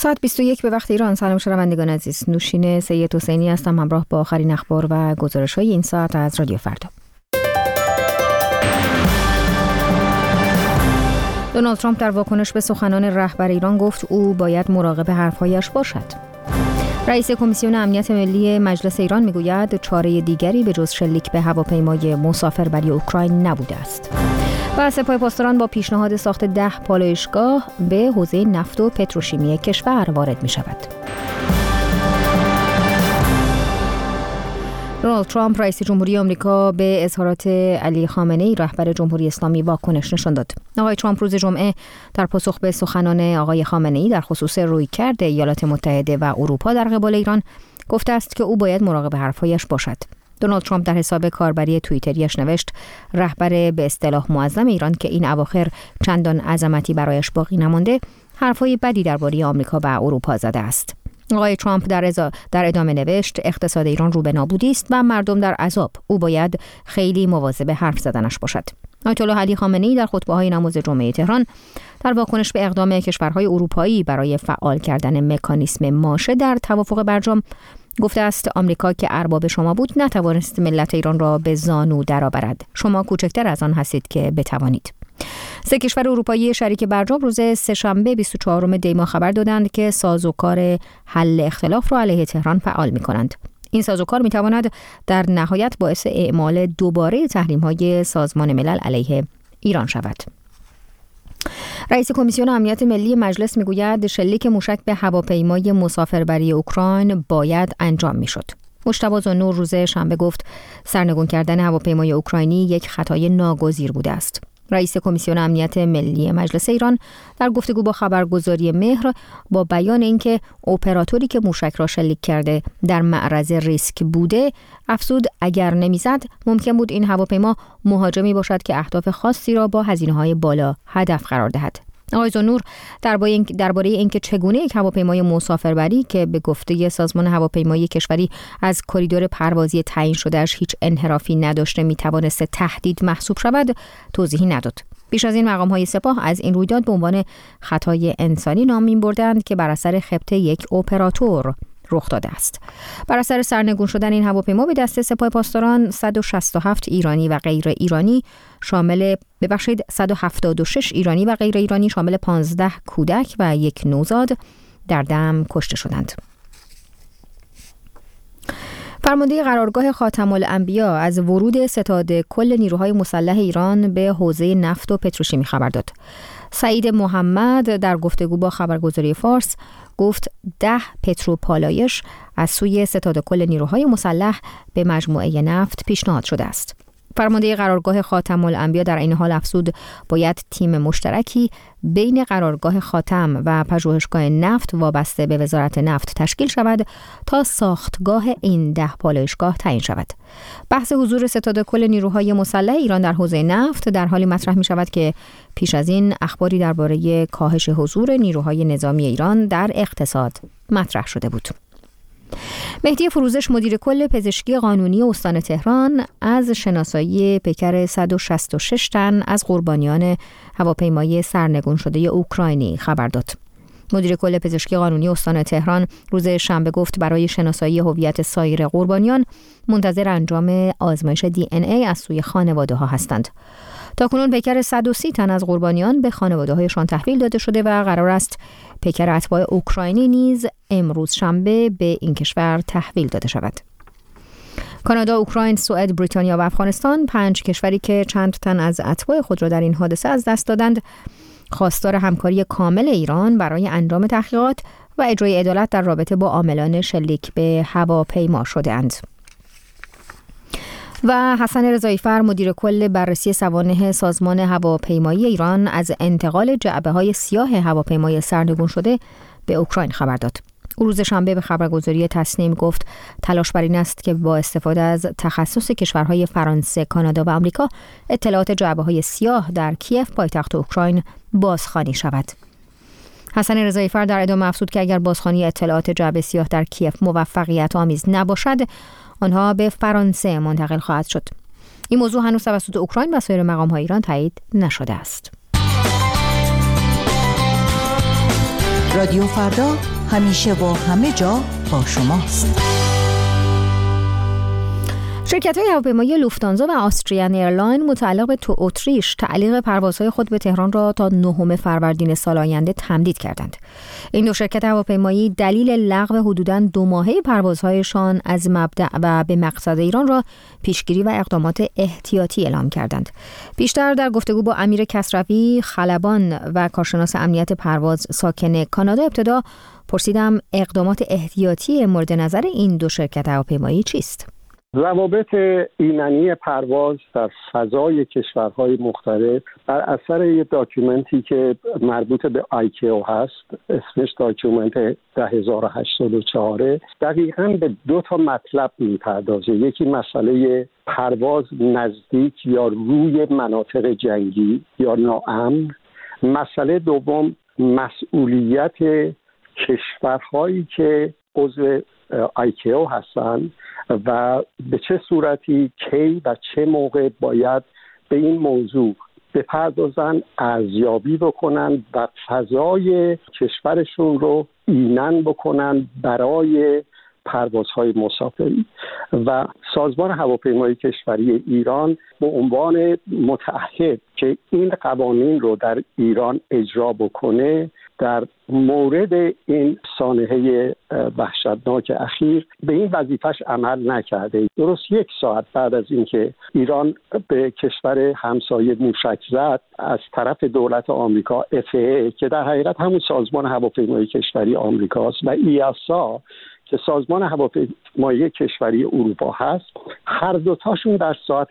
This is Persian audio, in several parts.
ساعت 21 به وقت ایران. سلام شنوندگان عزیز، نوشین سید حسینی هستم همراه با آخرین اخبار و گزارش‌های این ساعت از رادیو فردا. دونالد ترامپ در واکنش به سخنان رهبر ایران گفت او باید مراقب حرف‌هایش باشد. رئیس کمیسیون امنیت ملی مجلس ایران میگوید چاره دیگری به جز شلیک به هواپیمای مسافربری اوکراین نبوده است. و سپاه پاسداران با پیشنهاد ساخت 10 پالایشگاه به حوزه نفت و پتروشیمی کشور وارد می شود. دونالد ترامپ رئیس جمهوری آمریکا به اظهارات علی خامنه‌ای رهبر جمهوری اسلامی واکنش نشان داد. آقای ترامپ روز جمعه در پاسخ به سخنان آقای خامنه‌ای در خصوص رویکرد ایالات متحده و اروپا در قبال ایران گفته است که او باید مراقب حرف‌هایش باشد. دونالد ترامپ در حساب کاربری توییتریش نوشت رهبر به اصطلاح معظم ایران که این اواخر چندان عظمتی برایش باقی نمانده حرفای بدی درباره آمریکا و اروپا زده است. آقای ترامپ در ادامه نوشت اقتصاد ایران رو به نابودی است و مردم در عذاب. او باید خیلی مواظب حرف زدنش باشد. آیت الله علی خامنه‌ای در خطبه‌های نماز جمعه تهران در واکنش به اقدام کشورهای اروپایی برای فعال کردن مکانیسم ماشه در توافق برجام گفته است آمریکا که ارباب شما بود نتوانست ملت ایران را به زانو درآورد. شما کوچکتر از آن هستید که بتوانید. 3 کشور اروپایی شریک برجام روز سه‌شنبه 24 دی ماه خبر دادند که سازوکار حل اختلاف را علیه تهران فعال می‌کنند. این سازوکار می‌تواند در نهایت باعث اعمال دوباره تحریم‌های سازمان ملل علیه ایران شود. رئیس کمیسیون امنیت ملی مجلس میگوید شلیک موشک به هواپیمای مسافربری اوکراین باید انجام میشد. مجتبی زانو روز شنبه گفت سرنگون کردن هواپیمای اوکراینی یک خطای ناگزیر بوده است. رئیس کمیسیون امنیت ملی مجلس ایران در گفتگو با خبرگزاری مهر با بیان اینکه اپراتوری که موشک را شلیک کرده در معرض ریسک بوده افزود اگر نمیزد ممکن بود این هواپیما مهاجمی باشد که اهداف خاصی را با هزینه‌های بالا هدف قرار دهد. آقای زانور درباره اینکه چگونه یک هواپیمای مسافربری که به گفته سازمان هواپیمایی کشوری از کریدور پروازی تعیین شدهش هیچ انحرافی نداشته میتوانست تهدید محسوب شود توضیحی نداد. پیش از این مقام‌های سپاه از این رویداد به عنوان خطای انسانی نام می‌بردند که بر اثر خبط یک اپراتور رخ داده است. بر اثر سرنگون شدن این هواپیما به دست سپاه پاسداران 167 ایرانی و غیر ایرانی 176 ایرانی و غیر ایرانی شامل 15 کودک و 1 نوزاد در دم کشته شدند. فرمانده قرارگاه خاتم الانبیا از ورود ستاد کل نیروهای مسلح ایران به حوزه نفت و پتروشیمی خبر داد. سعید محمد در گفتگو با خبرگزاری فارس گفت 10 پتروپالایش از سوی ستاد کل نیروهای مسلح به مجموعه نفت پیشنهاد شده است. فرمانده قرارگاه خاتم الانبیا در این حال افزود باید تیم مشترکی بین قرارگاه خاتم و پژوهشگاه نفت وابسته به وزارت نفت تشکیل شود تا ساختگاه این 10 پالایشگاه تعیین شود. بحث حضور ستاد کل نیروهای مسلح ایران در حوزه نفت در حالی مطرح می شود که پیش از این اخباری درباره کاهش حضور نیروهای نظامی ایران در اقتصاد مطرح شده بود. مهدی فروزش مدیر کل پزشکی قانونی استان تهران از شناسایی پیکر 166 تن از قربانیان هواپیمای سرنگون شده اوکراینی خبر داد. مدیر کل پزشکی قانونی استان تهران روز شنبه گفت برای شناسایی هویت سایر قربانیان منتظر انجام آزمایش DNA از سوی خانواده‌ها هستند. تاکنون پیکر 130 تن از قربانیان به خانواده‌هایشان تحویل داده شده و قرار است پیکر اتباع اوکراینی نیز امروز شنبه به این کشور تحویل داده شود. کانادا، اوکراین، سوئد، بریتانیا و افغانستان 5 کشوری که چند تن از اتباع خود را در این حادثه از دست دادند، خواستار همکاری کامل ایران برای انجام تحقیقات و اجرای عدالت در رابطه با عاملان شلیک به هواپیما شده‌اند. و حسن رضایی‌فر مدیر کل بررسی سوانح سازمان هواپیمایی ایران از انتقال جعبه‌های سیاه هواپیمای سرنگون شده به اوکراین خبر داد. او روز شنبه به خبرگزاری تسنیم گفت تلاش بر این است که با استفاده از تخصص کشورهای فرانسه، کانادا و آمریکا اطلاعات جعبه‌های سیاه در کیف پایتخت اوکراین بازخوانی شود. حسن رضایی‌فر در ادامه افزود که اگر بازخوانی اطلاعات جعبه سیاه در کیف موفقیت آمیز نباشد آنها به فرانسه منتقل خواهد شد. این موضوع هنوز توسط اوکراین و سایر مقام‌های ایران تایید نشده است. رادیو فردا همیشه و همه جا با شماست. شرکت‌های هواپیمایی لوفتانزا و آستریان ایرلاین متعلق به اتریش تعلیق پروازهای خود به تهران را تا 9 فروردین سال آینده تمدید کردند. این دو شرکت هواپیمایی دلیل لغو حدوداً 2 ماهه پروازهایشان از مبدأ و به مقصد ایران را پیشگیری و اقدامات احتیاطی اعلام کردند. بیشتر در گفتگو با امیر کسروی خلبان و کارشناس امنیت پرواز ساکن کانادا ابتدا پرسیدم اقدامات احتیاطی مورد نظر این دو شرکت هواپیمایی چیست؟ روابط ایمنی پرواز در فضای کشورهای مختلف بر اثر یک داکیومنتی که مربوط به ICAO هست، اسمش داکیومنت 10084، دقیقاً به 2 مطلب میپردازه. یکی مسئله پرواز نزدیک یا روی مناطق جنگی یا ناامن. مسئله دوم مسئولیت کشورهایی که عضو ICAO هستند و به چه صورتی کی و چه موقع باید به این موضوع بپردازن، ارزیابی بکنن و فضای کشورشون رو ایمن بکنن برای پروازهای مسافری. و سازمان هواپیمایی کشوری ایران به عنوان متعهد که این قوانین رو در ایران اجرا بکنه، در مورد این سانحه وحشتناک اخیر به این وظیفش عمل نکرده. درست 1 ساعت بعد از اینکه ایران به کشور همسایه موشک زد از طرف دولت آمریکا، FAA که در حقیقت همون سازمان هواپیمایی کشوری آمریکاست و EASA که سازمان هواپیمایی کشوری اروپا هست، هر دوتاشون در ساعت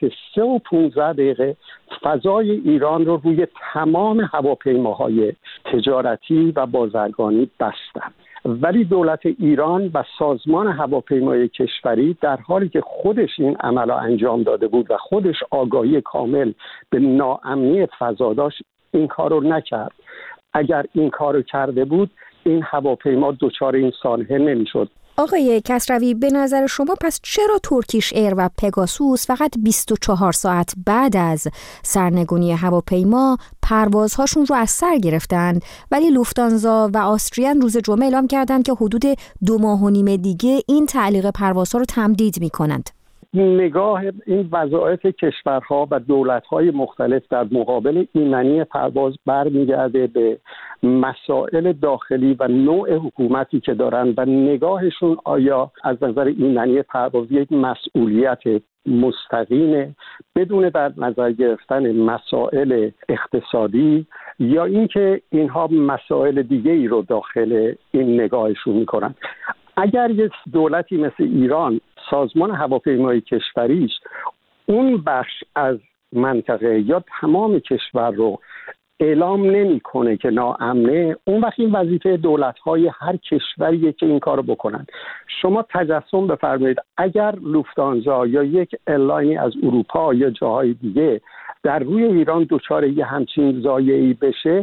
3:15 فضای ایران رو روی تمام هواپیماهای تجارتی و بازرگانی بستند. ولی دولت ایران و سازمان هواپیمایی کشوری در حالی که خودش این عمل را انجام داده بود و خودش آگاهی کامل به ناامنی فضا داشت، این کار رو نکرد. اگر این کار رو کرده بود، این هواپیما دچار این سانحه نمیشد. آقای کسروی، به نظر شما پس چرا ترکیش ایر و پگاسوس فقط 24 ساعت بعد از سرنگونی هواپیما پروازهاشون رو از سر گرفتند، ولی لوفتانزا و آستریان روز جمعه اعلام کردند که حدود 2 ماه و نیم دیگه این تعلیق پروازها رو تمدید می‌کنند؟ نگاه این وظایف کشورها و دولت‌های مختلف در مقابل ایمنی پرواز برمیگرده به مسائل داخلی و نوع حکومتی که دارن و نگاهشون آیا از نظر ایمنی پرواز یک مسئولیت مستقیم بدون در نظر گرفتن مسائل اقتصادی یا اینکه اینها مسائل دیگه ای رو داخل این نگاهشون میکنن. اگر یک دولتی مثل ایران سازمان هواپیمایی کشوریش اون بخش از منطقه یا تمام کشور رو اعلام نمیکنه که ناامنه، اون وقت این وظیفه دولت‌های هر کشوریه که این کارو بکنن. شما تجسم بفرمایید اگر لوفتانزا یا یک ایرلاینی از اروپا یا جاهای دیگه در روی ایران دچار یه همچین ضایعه‌ای بشه،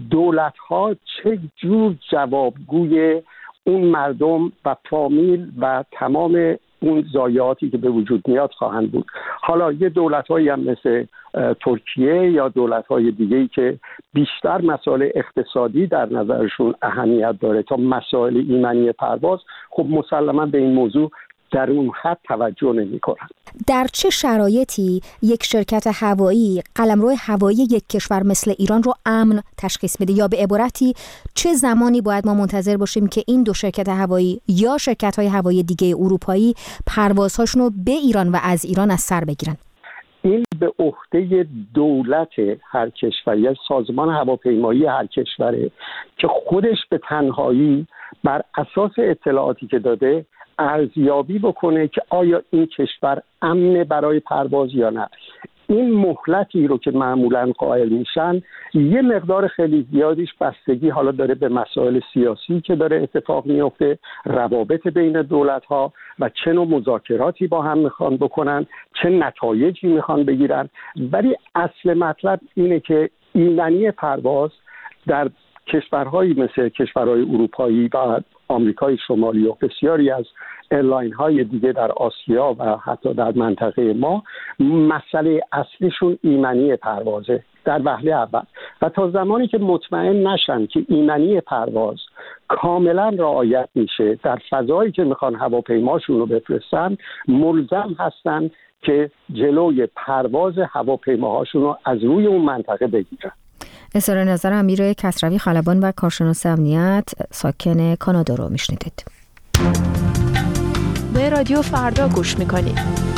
دولت‌ها چه جور جوابگوی اون مردم و فامیل و تمام اون ضایعاتی که به وجود میاد خواهند بود. حالا یه دولت‌هایی هم مثل ترکیه یا دولت‌های دیگه‌ای که بیشتر مسائل اقتصادی در نظرشون اهمیت داره تا مسائل ایمنی پرواز، خب مسلماً به این موضوع در اون حد توجه نمی‌کنند. در چه شرایطی یک شرکت هوایی قلمرو هوایی یک کشور مثل ایران رو امن تشخیص بده، یا به عبارتی چه زمانی باید ما منتظر باشیم که این دو شرکت هوایی یا شرکت‌های هوایی دیگه اروپایی پروازهاشون رو به ایران و از ایران از سر بگیرن؟ این به عهده دولت هر کشور یا سازمان هواپیمایی هر کشوره که خودش به تنهایی بر اساس اطلاعاتی که داده ارزیابی بکنه که آیا این کشور امنه برای پرواز یا نه. این مهلتی رو که معمولاً قائل میشن یه مقدار خیلی زیادیش بستگی حالا داره به مسائل سیاسی که داره اتفاق میفته، روابط بین دولت‌ها و چه نوع مذاکراتی با هم میخوان بکنن، چه نتایجی میخوان بگیرن. ولی اصل مطلب اینه که ایمنی پرواز در کشورهایی مثل کشورهای اروپایی و آمریکای شمالی و بسیاری از ایرلاین های دیگه در آسیا و حتی در منطقه ما مسئله اصلیشون ایمنی پروازه. در وهله اول و تا زمانی که مطمئن نشن که ایمنی پرواز کاملا رعایت میشه در فضایی که میخوان هواپیماشون رو بفرستن، ملزم هستن که جلوی پرواز هواپیماهاشون رو از روی اون منطقه بگیرن. اظهار نظر امیر کسروی خلبان و کارشناس امنیت ساکن کانادا رو میشنیدید. به رادیو فردا گوش میکنید.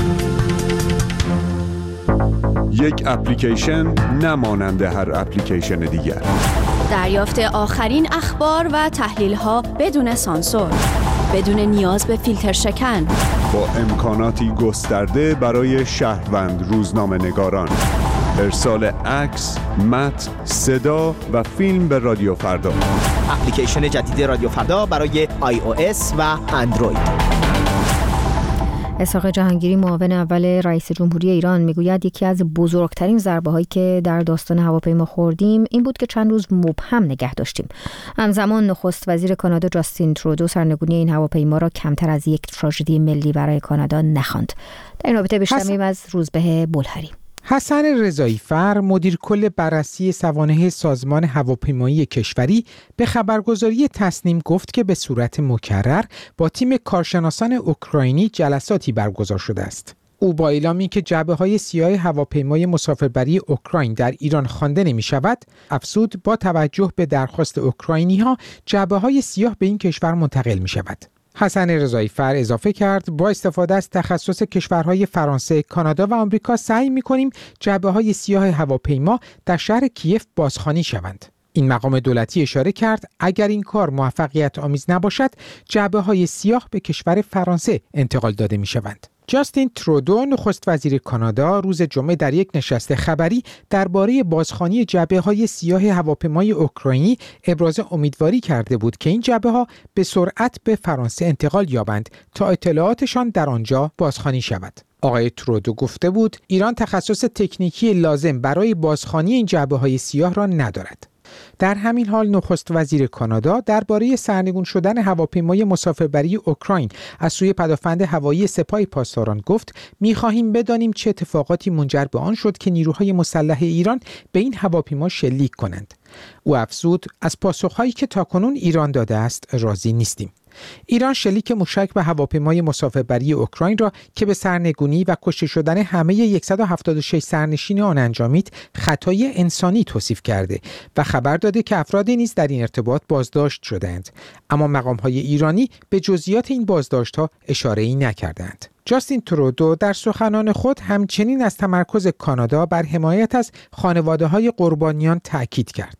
یک اپلیکیشن نمانند هر اپلیکیشن دیگر. دریافت آخرین اخبار و تحلیل‌ها بدون سانسور، بدون نیاز به فیلتر شکن، با امکاناتی گسترده برای شهروند روزنامه‌نگاران. ارسال عکس، متن، صدا و فیلم به رادیو فردا. اپلیکیشن جدید رادیو فردا برای iOS و اندروید. اسحاق جهانگیری معاون اول رئیس جمهوری ایران میگوید یکی از بزرگترین ضربه‌هایی که در داستان هواپیما خوردیم این بود که چند روز مبهم نگه داشتیم. همزمان نخست وزیر کانادا جاستین ترودو سرنگونی این هواپیما را کمتر از یک تراژدی ملی برای کانادا نخواند. در این رابطه بشنویم از روزبه بلهری. حسن رضایی فر مدیر کل بررسی سوانح سازمان هواپیمایی کشوری به خبرگزاری تصنیم گفت که به صورت مکرر با تیم کارشناسان اوکراینی جلساتی برگزار شده است. او با اعلامی که جعبه‌های سیاه هواپیمای مسافربری اوکراین در ایران خوانده نمی‌شود، افزود با توجه به درخواست اوکراینی‌ها جعبه‌های سیاه به این کشور منتقل می‌شود. حسن رضایی فر اضافه کرد با استفاده از تخصص کشورهای فرانسه، کانادا و آمریکا سعی می‌کنیم جعبه‌های سیاه هواپیما در شهر کیف بازخوانی شوند. این مقام دولتی اشاره کرد اگر این کار موفقیت آمیز نباشد، جعبه‌های سیاه به کشور فرانسه انتقال داده می‌شوند. جاستین ترودو نخست وزیر کانادا روز جمعه در یک نشست خبری درباره بازخوانی جعبه‌های سیاه هواپیمای اوکراینی ابراز امیدواری کرده بود که این جعبه‌ها به سرعت به فرانسه انتقال یابند تا اطلاعاتشان در آنجا بازخوانی شود. آقای ترودو گفته بود ایران تخصص تکنیکی لازم برای بازخوانی این جعبه‌های سیاه را ندارد. در همین حال نخست وزیر کانادا درباره سرنگون شدن هواپیمای مسافربری اوکراین از سوی پدافند هوایی سپاه پاسداران گفت می‌خواهیم بدانیم چه اتفاقاتی منجر به آن شد که نیروهای مسلح ایران به این هواپیما شلیک کنند. او افزود از پاسخهایی که تاکنون ایران داده است راضی نیستیم. ایران شلیک موشک به هواپیمای مسافربری اوکراین را که به سرنگونی و کشته شدن همه 176 سرنشین آن انجامید خطای انسانی توصیف کرده و خبر داده که افرادی نیز در این ارتباط بازداشت شدند، اما مقام‌های ایرانی به جزئیات این بازداشت‌ها اشاره‌ای نکردند. جاستین ترودو در سخنان خود همچنین از تمرکز کانادا بر حمایت از خانواده‌های قربانیان تأکید کرد.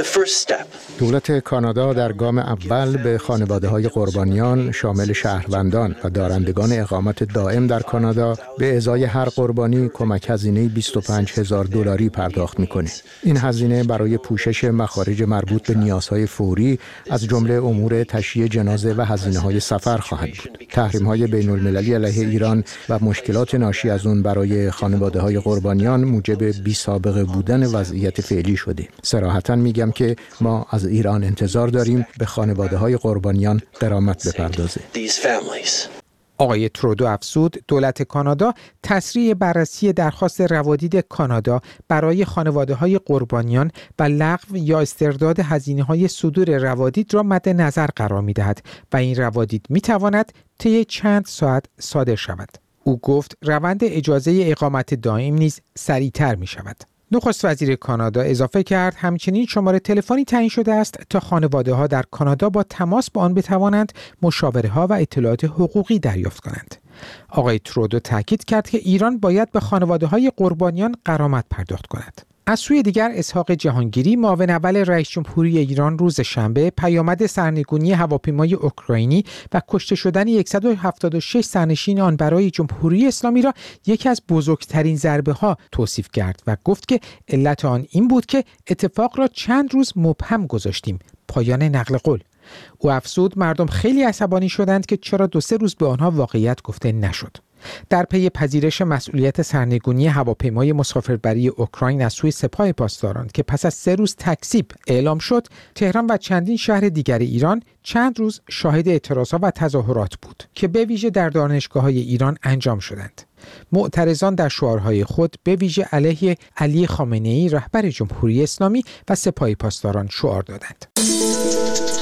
دولت کانادا در گام اول به خانواده‌های قربانیان شامل شهروندان و دارندگان اقامت دائم در کانادا به ازای هر قربانی کمک هزینه $25,000 پرداخت می‌کنیم. این هزینه برای پوشش مخارج مربوط به نیازهای فوری از جمله امور تشییع جنازه و هزینه‌های سفر خواهد بود. تحریم‌های بین‌المللی علیه ایران و مشکلات ناشی از اون برای خانواده‌های قربانیان موجب بی‌سابقه بودن وضعیت فعلی شده. صراحتاً میگم که ما از ایران انتظار داریم به خانواده‌های قربانیان غرامت بپردازه. آقای ترودو افزود دولت کانادا تسریع بررسی درخواست روادید کانادا برای خانواده‌های قربانیان و لغو یا استرداد هزینه‌های صدور روادید را مد نظر قرار می‌دهد و این روادید می‌تواند طی چند ساعت صادر شود. او گفت روند اجازه اقامت دائم نیز سریعتر می‌شود. نخست وزیر کانادا اضافه کرد همچنین شماره تلفنی تعیین شده است تا خانواده‌ها در کانادا با تماس با آن بتوانند مشاوره‌ها و اطلاعات حقوقی دریافت کنند. آقای ترودو تاکید کرد که ایران باید به خانواده‌های قربانیان غرامت پرداخت کند. از سوی دیگر اسحاق جهانگیری معاون اول رئیس جمهوری ایران روز شنبه پیامد سرنگونی هواپیمای اوکراینی و کشته شدن 176 سرنشین آن برای جمهوری اسلامی را یکی از بزرگترین ضربه‌ها توصیف کرد و گفت که علت آن این بود که اتفاق را چند روز مبهم گذاشتیم. پایان نقل قول. او افزود مردم خیلی عصبانی شدند که چرا 2-3 روز به آنها واقعیت گفته نشد. در پی پذیرش مسئولیت سرنگونی هواپیمای مسافربری اوکراین از سوی سپاه پاسداران که پس از 3 روز تکذیب اعلام شد، تهران و چندین شهر دیگر ایران چند روز شاهد اعتراضات و تظاهرات بود که به ویژه در دانشگاه‌های ایران انجام شدند. معترضان در شعارهای خود به ویژه علیه علی خامنه‌ای رهبر جمهوری اسلامی و سپاه پاسداران شعار دادند.